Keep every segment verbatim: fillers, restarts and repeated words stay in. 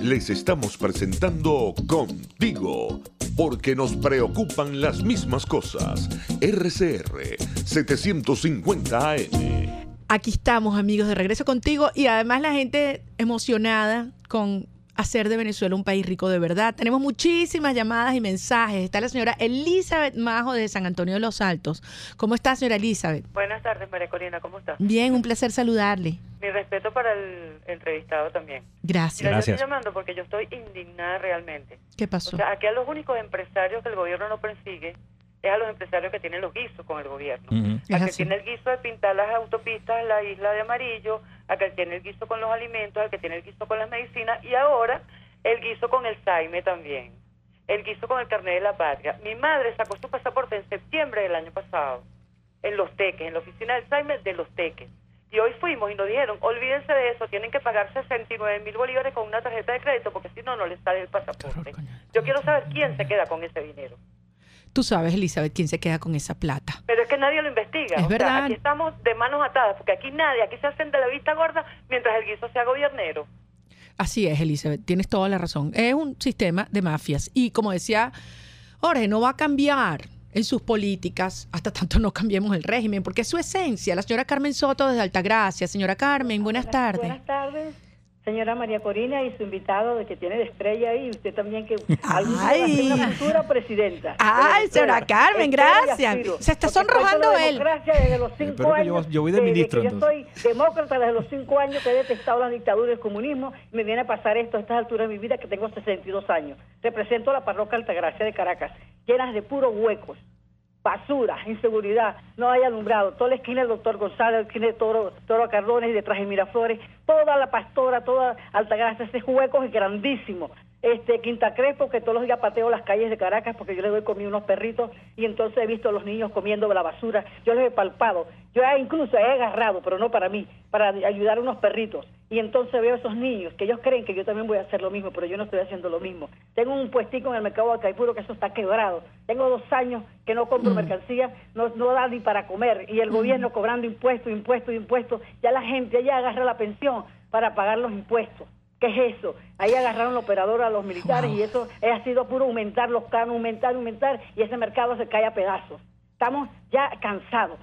Les estamos presentando Contigo, porque nos preocupan las mismas cosas. R C R setecientos cincuenta A M. Aquí estamos, amigos, de regreso contigo, y además la gente emocionada con hacer de Venezuela un país rico de verdad. Tenemos muchísimas llamadas y mensajes. Está la señora Elizabeth Majo de San Antonio de los Altos. ¿Cómo está, señora Elizabeth? Buenas tardes, María Corina, ¿cómo está? Bien, un placer saludarle. Mi respeto para el entrevistado también. Gracias. Mira, Gracias. yo estoy llamando porque yo estoy indignada realmente. ¿Qué pasó? O sea, aquí a los únicos empresarios que el gobierno no persigue es a los empresarios que tienen los guisos con el gobierno. Uh-huh. Es A que así. tiene el guiso de pintar las autopistas, la isla de amarillo, a que tiene el guiso con los alimentos, al que tiene el guiso con las medicinas, y ahora el guiso con el SAIME también. El guiso con el carnet de la patria. Mi madre sacó su pasaporte en septiembre del año pasado, en Los Teques, en la oficina del SAIME de Los Teques. Y hoy fuimos y nos dijeron, olvídense de eso, tienen que pagar sesenta y nueve mil bolívares con una tarjeta de crédito, porque si no, no les sale el pasaporte. Yo quiero saber quién se queda con ese dinero. Tú sabes, Elizabeth, quién se queda con esa plata. Pero es que nadie lo investiga. Es o verdad. sea, aquí estamos de manos atadas, porque aquí nadie, aquí se hacen de la vista gorda mientras el guiso sea gobiernero. Así es, Elizabeth, tienes toda la razón. Es un sistema de mafias. Y como decía Jorge, no va a cambiar en sus políticas hasta tanto no cambiemos el régimen, porque es su esencia. La señora Carmen Soto desde Altagracia. Señora Carmen, buenas tardes. Buenas tardes, señora María Corina, y su invitado de que tiene de estrella ahí, usted también, que algún día va a ser una futura presidenta. Ay, señora Carmen, Espero y gracias. aspiro. Se está Porque sonrojando soy de él. democracia desde los cinco Espero que yo- años. yo voy de desde ministro, que yo entonces. soy demócrata desde los cinco años, que he detestado la dictadura y el comunismo. Me viene a pasar esto a estas alturas de mi vida, que tengo sesenta y dos años. Represento a la parroquia Altagracia de Caracas, llenas de puros huecos, basura, inseguridad, no hay alumbrado. Toda la esquina del doctor González, la esquina de Toro, Toro Cardones y detrás de Miraflores, toda la Pastora, toda Altagracia, ese hueco es grandísimo. Este, Quinta Crespo, que todos los días pateo las calles de Caracas porque yo le doy comida a unos perritos, y entonces he visto a los niños comiendo de la basura. Yo los he palpado, yo he incluso he agarrado, pero no para mí, para ayudar a unos perritos. Y entonces veo a esos niños que ellos creen que yo también voy a hacer lo mismo, pero yo no estoy haciendo lo mismo. Tengo un puestico en el mercado de Caipuro que eso está quebrado. Tengo dos años que no compro Mm. mercancía, no, no da ni para comer. Y el gobierno cobrando impuestos, impuestos, impuestos. Ya la gente ya agarra la pensión para pagar los impuestos. ¿Qué es eso? Ahí agarraron la operadora a los militares, Wow. y eso ha sido puro aumentar los canos, aumentar, aumentar, y ese mercado se cae a pedazos. Estamos ya cansados.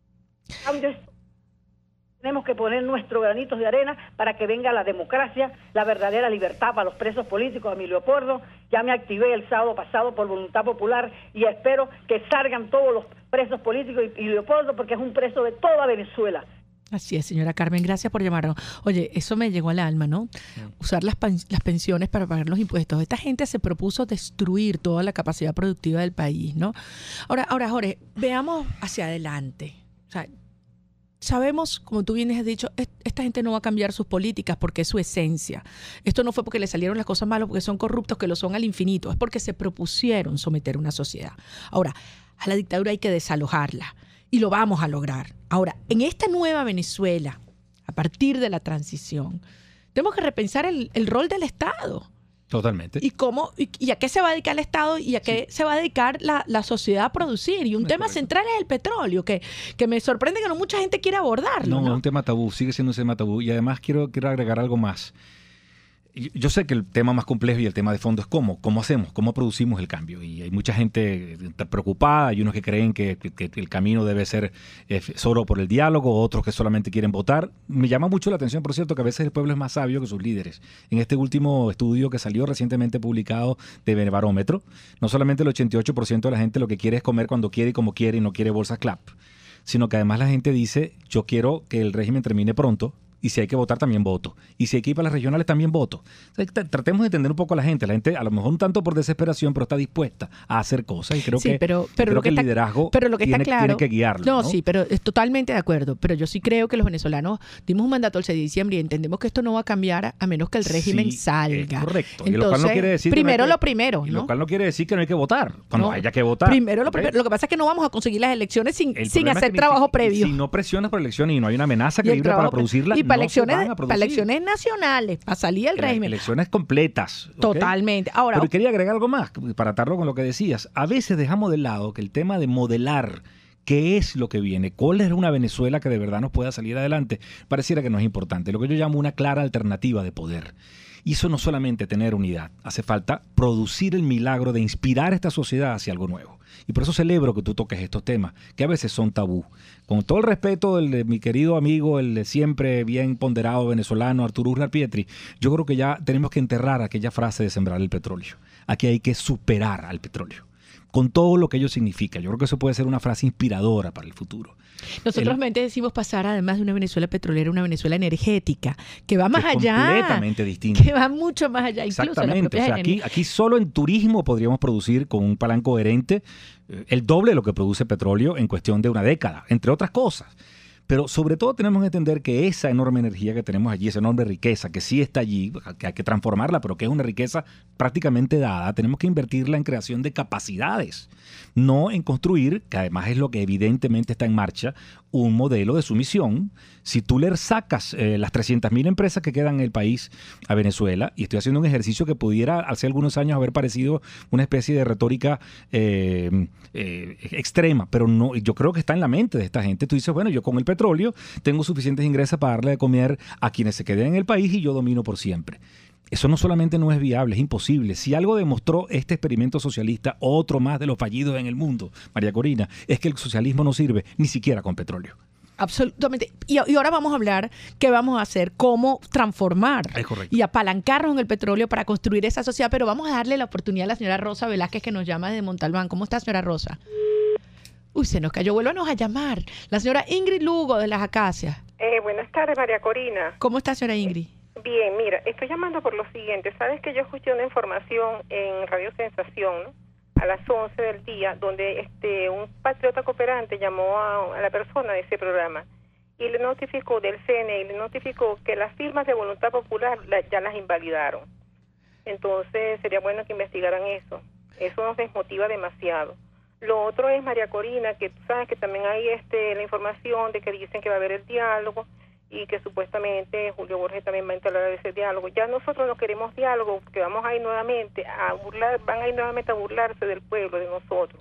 Cambio esto. Tenemos que poner nuestros granitos de arena para que venga la democracia, la verdadera libertad para los presos políticos. A mi Leopoldo, ya me activé el sábado pasado por voluntad popular, y espero que salgan todos los presos políticos y, y Leopoldo, porque es un preso de toda Venezuela. Así es, señora Carmen, gracias por llamarnos. Oye, eso me llegó al alma, ¿no? Usar las, pen- las pensiones para pagar los impuestos. Esta gente se propuso destruir toda la capacidad productiva del país, ¿no? Ahora, ahora, Jorge, veamos hacia adelante. O sea, sabemos, como tú bien has dicho, es- esta gente no va a cambiar sus políticas porque es su esencia. Esto no fue porque le salieron las cosas malas, porque son corruptos, que lo son al infinito. Es porque se propusieron someter una sociedad. Ahora, a la dictadura hay que desalojarla. Y lo vamos a lograr. Ahora, en esta nueva Venezuela, a partir de la transición, tenemos que repensar el, el rol del Estado. Totalmente. Y cómo y, y a qué se va a dedicar el Estado y a qué se va a dedicar la, la sociedad a producir. Y un Es tema correcto. central es el petróleo, que, que me sorprende que no mucha gente quiera abordarlo. No, ¿no? es un tema tabú, sigue siendo un tema tabú. Y además quiero, quiero agregar algo más. Yo, yo sé que el tema más complejo y el tema de fondo es cómo, cómo hacemos, cómo producimos el cambio. Y hay mucha gente preocupada, hay unos que creen que, que, que el camino debe ser eh, solo por el diálogo, otros que solamente quieren votar. Me llama mucho la atención, por cierto, que a veces el pueblo es más sabio que sus líderes. En este último estudio que salió recientemente publicado de Barómetro, no solamente el ochenta y ocho por ciento de la gente lo que quiere es comer cuando quiere y como quiere y no quiere bolsa clap, sino que además la gente dice, yo quiero que el régimen termine pronto, y si hay que votar también voto, y si hay que ir para las regionales también voto. Entonces, t- tratemos de entender un poco a la gente. La gente a lo mejor un tanto por desesperación, pero está dispuesta a hacer cosas, y creo Sí, que, pero, pero creo lo que, que el está, liderazgo pero lo que tiene, está claro, tiene que guiarlo. No, ¿no? sí, pero es totalmente de acuerdo. Pero yo sí creo que los venezolanos dimos un mandato el seis de diciembre y entendemos que esto no va a cambiar a, a menos que el régimen Sí, salga. es correcto. Entonces, y lo cual no quiere decir que no hay primero que- lo primero, y ¿no? lo cual no quiere decir que no hay que votar cuando No, haya que votar. Primero lo ¿ok? primero. Lo que pasa es que no vamos a conseguir las elecciones sin, El sin problema es hacer que ni trabajo si- previo. Si no presionas por elecciones y no hay una amenaza Y el creíble para trabajo pre- producirla, y para no elecciones, se van a para producir. elecciones nacionales, para salir del Ele- régimen. Elecciones completas. ¿ok? Totalmente. Ahora, Pero quería agregar algo más, para atarlo con lo que decías. A veces dejamos de lado que el tema de modelar qué es lo que viene, cuál es una Venezuela que de verdad nos pueda salir adelante, pareciera que no es importante. Lo que yo llamo una clara alternativa de poder. Y eso no solamente tener unidad, hace falta producir el milagro de inspirar a esta sociedad hacia algo nuevo. Y por eso celebro que tú toques estos temas, que a veces son tabú. Con todo el respeto del de mi querido amigo, el de siempre bien ponderado venezolano, Arturo Uslar Pietri, yo creo que ya tenemos que enterrar aquella frase de sembrar el petróleo. Aquí hay que superar al petróleo, con todo lo que ello significa. Yo creo que eso puede ser una frase inspiradora para el futuro. Nosotros el, mente decimos pasar, además de una Venezuela petrolera, una Venezuela energética, que va más es allá. Completamente distinta. Que va mucho más allá. Exactamente. O sea, aquí, aquí solo en turismo podríamos producir con un plan coherente eh, el doble de lo que produce petróleo en cuestión de una década, entre otras cosas. Pero sobre todo tenemos que entender que esa enorme energía que tenemos allí, esa enorme riqueza que sí está allí, que hay que transformarla, pero que es una riqueza prácticamente dada, tenemos que invertirla en creación de capacidades, no en construir, que además es lo que evidentemente está en marcha, un modelo de sumisión. Si tú le sacas eh, las trescientas mil empresas que quedan en el país a Venezuela, y estoy haciendo un ejercicio que pudiera hace algunos años haber parecido una especie de retórica eh, eh, extrema, pero no, yo creo que está en la mente de esta gente. Tú dices, bueno, yo con el petróleo tengo suficientes ingresos para darle de comer a quienes se queden en el país y yo domino por siempre. Eso no solamente no es viable, es imposible. Si algo demostró este experimento socialista, otro más de los fallidos en el mundo, María Corina, es que el socialismo no sirve ni siquiera con petróleo. Absolutamente. Y, y ahora vamos a hablar qué vamos a hacer, cómo transformar y apalancarnos en el petróleo para construir esa sociedad. Pero vamos a darle la oportunidad a la señora Rosa Velázquez, que nos llama desde Montalbán. ¿Cómo está, señora Rosa? Uy, se nos cayó. Vuélvanos a llamar. La señora Ingrid Lugo, de Las Acacias. Eh, buenas tardes, María Corina. ¿Cómo está, señora Ingrid? Bien, mira, estoy llamando por lo siguiente. Sabes que yo escuché una información en Radio Sensación, ¿no?, a las once del día, donde este un patriota cooperante llamó a, a la persona de ese programa y le notificó del C N E, y le notificó que las firmas de voluntad popular la, ya las invalidaron. Entonces sería bueno que investigaran eso. Eso nos desmotiva demasiado. Lo otro es, María Corina, que tú sabes que también hay este la información de que dicen que va a haber el diálogo y que supuestamente Julio Borges también va a instalar ese diálogo. Ya nosotros no queremos diálogo, porque vamos a ir nuevamente a burlar, van a ir nuevamente a burlarse del pueblo, de nosotros.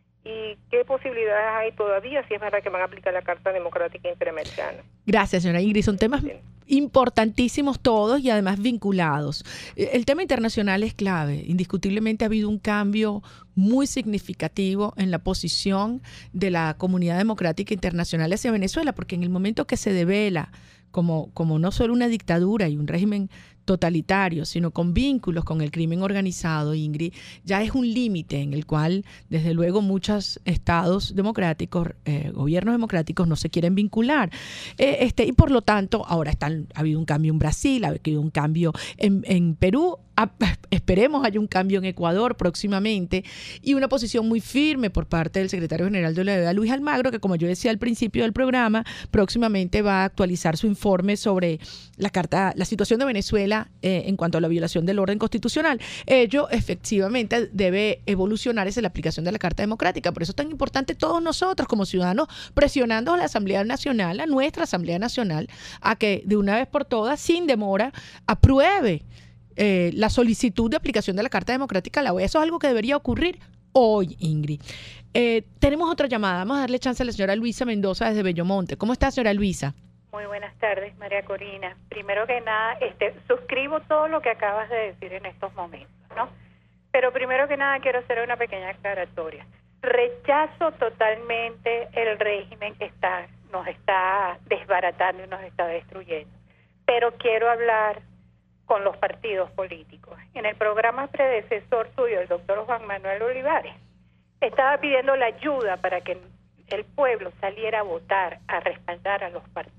¿Y qué posibilidades hay todavía si es verdad que van a aplicar la Carta Democrática Interamericana? Gracias, señora Ingrid. Son temas sí. importantísimos todos y además vinculados. El tema internacional es clave. Indiscutiblemente ha habido un cambio muy significativo en la posición de la comunidad democrática internacional hacia Venezuela, porque en el momento que se devela como, como no solo una dictadura y un régimen totalitario, sino con vínculos con el crimen organizado, Ingrid, ya es un límite en el cual, desde luego, muchos estados democráticos, eh, gobiernos democráticos no se quieren vincular. Eh, este, y por lo tanto, ahora están, ha habido un cambio en Brasil, ha habido un cambio en, en Perú, a, esperemos haya un cambio en Ecuador próximamente, y una posición muy firme por parte del secretario general de la O E A, Luis Almagro, que, como yo decía al principio del programa, próximamente va a actualizar su informe sobre la carta, la situación de Venezuela eh, en cuanto a la violación del orden constitucional. Ello efectivamente debe evolucionar hacia la aplicación de la Carta Democrática. Por eso es tan importante todos nosotros como ciudadanos presionando a la Asamblea Nacional, a nuestra Asamblea Nacional, a que de una vez por todas, sin demora, apruebe eh, la solicitud de aplicación de la Carta Democrática a la O E A. Eso es algo que debería ocurrir hoy, Ingrid. Eh, tenemos otra llamada. Vamos a darle chance a la señora Luisa Mendoza desde Bellomonte. ¿Cómo está, señora Luisa? Muy buenas tardes, María Corina. Primero que nada, este, suscribo todo lo que acabas de decir en estos momentos, ¿no? Pero primero que nada quiero hacer una pequeña aclaratoria. Rechazo totalmente el régimen que está, nos está desbaratando y nos está destruyendo. Pero quiero hablar con los partidos políticos. En el programa predecesor suyo, el doctor Juan Manuel Olivares, estaba pidiendo la ayuda para que el pueblo saliera a votar, a respaldar a los partidos.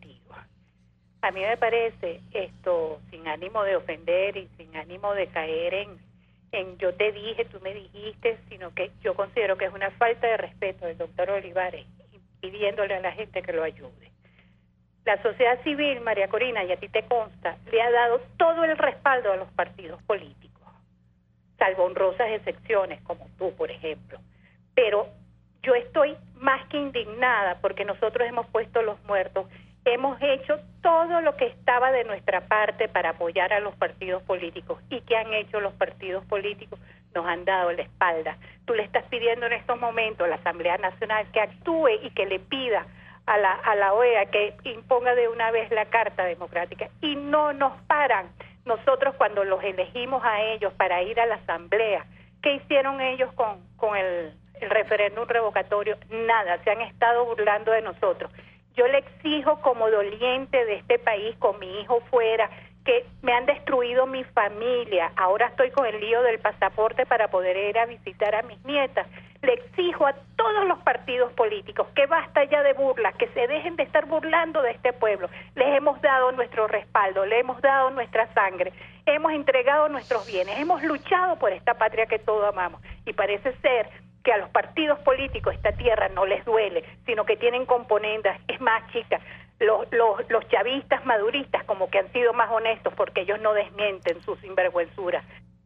A mí me parece esto, sin ánimo de ofender y sin ánimo de caer en, en yo te dije, tú me dijiste, sino que yo considero que es una falta de respeto del doctor Olivares pidiéndole a la gente que lo ayude. La sociedad civil, María Corina, y a ti te consta, le ha dado todo el respaldo a los partidos políticos, salvo honrosas excepciones como tú, por ejemplo. Pero yo estoy más que indignada porque nosotros hemos puesto los muertos, hemos hecho todo lo que estaba de nuestra parte para apoyar a los partidos políticos. ¿Y qué han hecho los partidos políticos? Nos han dado la espalda. Tú le estás pidiendo en estos momentos a la Asamblea Nacional que actúe y que le pida a la, a la O E A que imponga de una vez la Carta Democrática. Y no nos paran. Nosotros cuando los elegimos a ellos para ir a la asamblea, ¿qué hicieron ellos con, con el, el referéndum revocatorio? Nada, se han estado burlando de nosotros. Yo le exijo como doliente de este país, con mi hijo fuera, que me han destruido mi familia. Ahora estoy con el lío del pasaporte para poder ir a visitar a mis nietas. Le exijo a todos los partidos políticos que basta ya de burlas, que se dejen de estar burlando de este pueblo. Les hemos dado nuestro respaldo, le hemos dado nuestra sangre, hemos entregado nuestros bienes, hemos luchado por esta patria que todos amamos. Y parece ser que a los partidos políticos esta tierra no les duele, sino que tienen componendas, es más, chicas, los, los, los chavistas maduristas como que han sido más honestos porque ellos no desmienten sus sinvergüenzuras.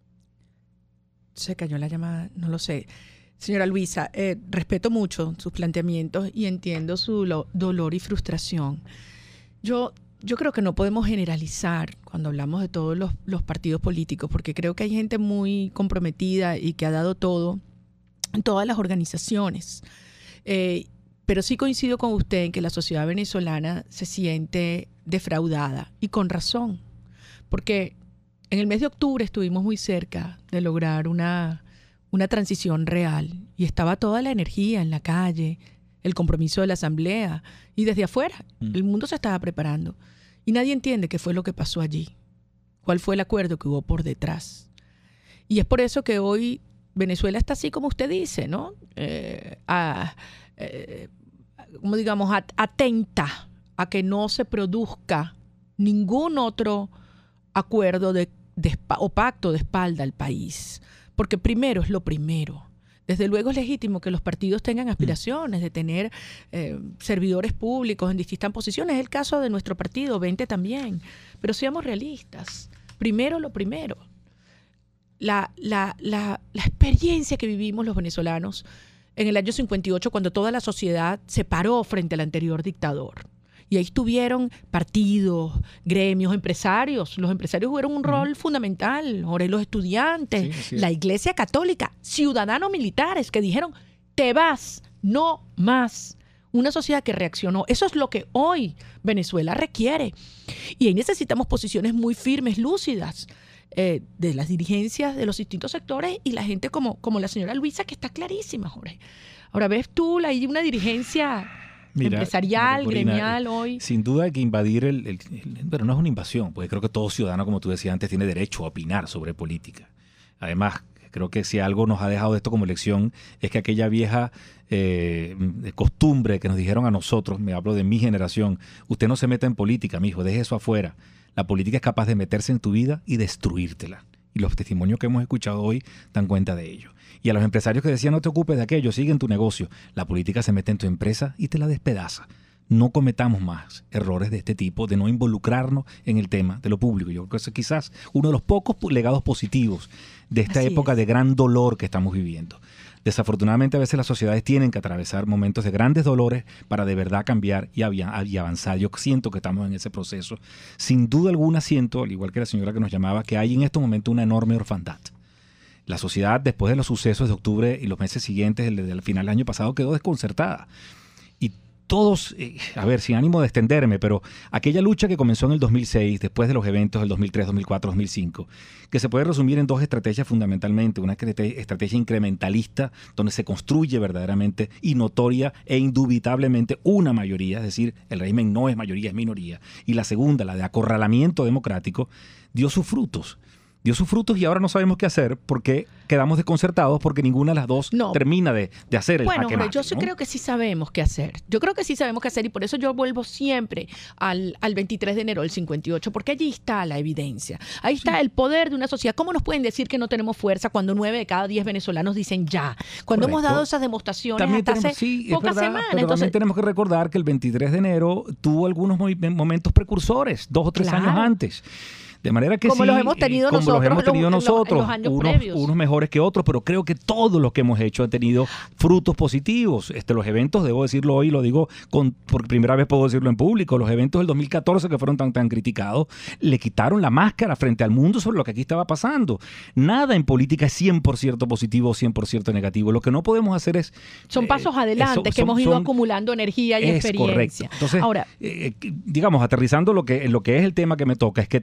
Se cayó la llamada, no lo sé. Señora Luisa, eh, respeto mucho sus planteamientos y entiendo su lo, dolor y frustración. Yo, yo creo que no podemos generalizar cuando hablamos de todos los, los partidos políticos, porque creo que hay gente muy comprometida y que ha dado todo en todas las organizaciones. Eh, pero sí coincido con usted en que la sociedad venezolana se siente defraudada, y con razón, porque en el mes de octubre estuvimos muy cerca de lograr una, una transición real y estaba toda la energía en la calle, el compromiso de la asamblea y desde afuera. Mm. El mundo se estaba preparando y nadie entiende qué fue lo que pasó allí, cuál fue el acuerdo que hubo por detrás. Y es por eso que hoy Venezuela está así como usted dice, ¿no? Eh, a, eh, como digamos, at- atenta a que no se produzca ningún otro acuerdo de, de, o pacto de espalda al país. Porque primero es lo primero. Desde luego es legítimo que los partidos tengan aspiraciones de tener eh, servidores públicos en distintas posiciones. Es el caso de nuestro partido, veinte también. Pero seamos realistas. Primero lo primero. La, la, la, la experiencia que vivimos los venezolanos en el año cincuenta y ocho, cuando toda la sociedad se paró frente al anterior dictador. Y ahí estuvieron partidos, gremios, empresarios. Los empresarios jugaron un rol uh-huh. fundamental. Ahora los estudiantes, sí, sí. la Iglesia Católica, ciudadanos militares que dijeron, te vas, no más. Una sociedad que reaccionó. Eso es lo que hoy Venezuela requiere. Y ahí necesitamos posiciones muy firmes, lúcidas, eh, de las dirigencias de los distintos sectores y la gente como, como la señora Luisa, que está clarísima, Jorge. Ahora, ¿ves tú hay una dirigencia Mira, empresarial, Corina, gremial hoy? Sin duda hay que invadir el, el, el... Pero no es una invasión, porque creo que todo ciudadano, como tú decías antes, tiene derecho a opinar sobre política. Además, creo que si algo nos ha dejado esto como lección es que aquella vieja eh, costumbre que nos dijeron a nosotros, me hablo de mi generación, usted no se meta en política, mijo, deje eso afuera. La política es capaz de meterse en tu vida y destruírtela. Y los testimonios que hemos escuchado hoy dan cuenta de ello. Y a los empresarios que decían no te ocupes de aquello, sigue en tu negocio. La política se mete en tu empresa y te la despedaza. No cometamos más errores de este tipo, de no involucrarnos en el tema de lo público. Yo creo que eso es quizás uno de los pocos legados positivos de esta Así época es. de gran dolor que estamos viviendo. Desafortunadamente a veces las sociedades tienen que atravesar momentos de grandes dolores para de verdad cambiar y, y avanzar. Yo siento que estamos en ese proceso. Sin duda alguna siento, al igual que la señora que nos llamaba, que hay en estos momentos una enorme orfandad. La sociedad, después de los sucesos de octubre y los meses siguientes, desde el final del año pasado, quedó desconcertada. Y todos, eh, a ver, sin ánimo de extenderme, pero aquella lucha que comenzó en el dos mil seis, después de los eventos del dos mil tres, dos mil cuatro, dos mil cinco, que se puede resumir en dos estrategias fundamentalmente. Una estrategia incrementalista, donde se construye verdaderamente y notoria e indubitablemente una mayoría, es decir, el régimen no es mayoría, es minoría. Y la segunda, la de acorralamiento democrático, dio sus frutos. Dio sus frutos y ahora no sabemos qué hacer porque quedamos desconcertados porque ninguna de las dos no. termina de, de hacer el bueno, jaque mate, yo sí ¿no? creo que sí sabemos qué hacer. Yo creo que sí sabemos qué hacer y por eso yo vuelvo siempre al, al veintitrés de enero del cincuenta y ocho, porque allí está la evidencia. Ahí está sí. el poder de una sociedad. ¿Cómo nos pueden decir que no tenemos fuerza cuando nueve de cada diez venezolanos dicen ya? Cuando Correcto. hemos dado esas demostraciones también hasta tenemos, hace sí, pocas verdad, semanas. Pero Entonces, también tenemos que recordar que el veintitrés de enero tuvo algunos momentos precursores, dos o tres claro. años antes. De manera que como sí, los hemos tenido como nosotros, los hemos tenido en los, nosotros, en los años unos, previos. unos mejores que otros, pero creo que todos los que hemos hecho han tenido frutos positivos. Este, los eventos, debo decirlo hoy, lo digo con, por primera vez puedo decirlo en público, los eventos del dos mil catorce que fueron tan, tan criticados, le quitaron la máscara frente al mundo sobre lo que aquí estaba pasando. Nada en política es cien por ciento positivo o cien por ciento negativo. Lo que no podemos hacer es... Son pasos eh, adelante, eso, que son, hemos ido son, acumulando energía y es experiencia. Correcto. Entonces, Ahora, eh, digamos, aterrizando lo que, lo que es el tema que me toca, es que tenemos que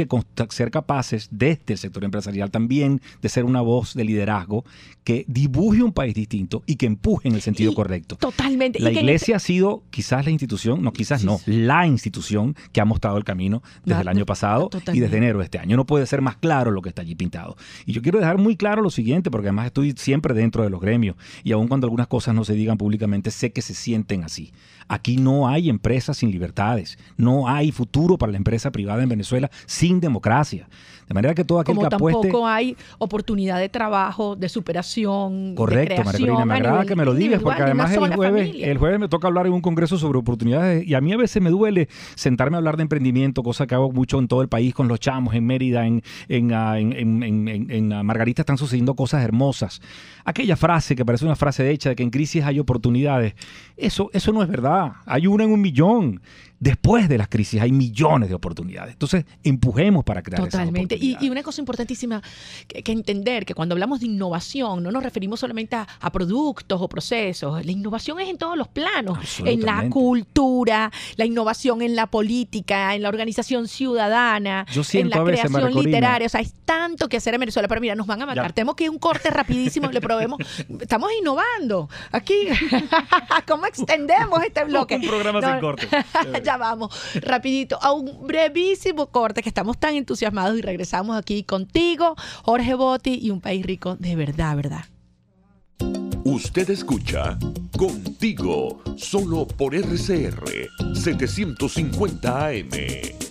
consta- ser capaces desde el sector empresarial también de ser una voz de liderazgo que dibuje un país distinto y que empuje en el sentido Y correcto. Totalmente. La Y que en iglesia ha sido quizás la institución, no quizás Sí, no, sí. la institución que ha mostrado el camino desde La- el año pasado y totalmente. desde enero de este año. No puede ser más claro lo que está allí pintado. Y yo quiero dejar muy claro lo siguiente, porque además estoy siempre dentro de los gremios y aun cuando algunas cosas no se digan públicamente, sé que se sienten así. Aquí no hay empresas sin libertades, no hay futuro para la empresa privada en Venezuela sin democracia. De manera que todo aquel como que apueste... tampoco hay oportunidad de trabajo, de superación, Correcto, de María creación Corina, me a agrada nivel que me lo digas, individual porque de una además el sola jueves, familia. el jueves me toca hablar en un congreso sobre oportunidades y a mí a veces me duele sentarme a hablar de emprendimiento, cosa que hago mucho en todo el país con los chamos, en Mérida, en, en, ah, en, en, en, en, en ah, Margarita están sucediendo cosas hermosas. Aquella frase que parece una frase hecha de que en crisis hay oportunidades, eso, eso no es verdad, hay una en un millón. Después de las crisis hay millones de oportunidades. Entonces, empujemos para crear Totalmente. esas Y, oportunidades. y una cosa importantísima que, que entender, que cuando hablamos de innovación no nos referimos solamente a, a productos o procesos. La innovación es en todos los planos. En la Absolutamente. cultura, la innovación en la política, en la organización ciudadana, Yo siento en a la veces, María creación Corina, literaria. O sea, hay tanto que hacer en Venezuela. Pero mira, nos van a matar. Ya. Tenemos que ir a un corte rapidísimo. Le probemos. Estamos innovando. Aquí, ¿cómo extendemos este bloque? Un programa sin corte. Ya vamos, rapidito, a un brevísimo corte que estamos tan entusiasmados y regresamos aquí contigo, Jorge Botti y Un País Rico de verdad, verdad. Usted escucha Contigo, solo por R C R setecientos cincuenta A M.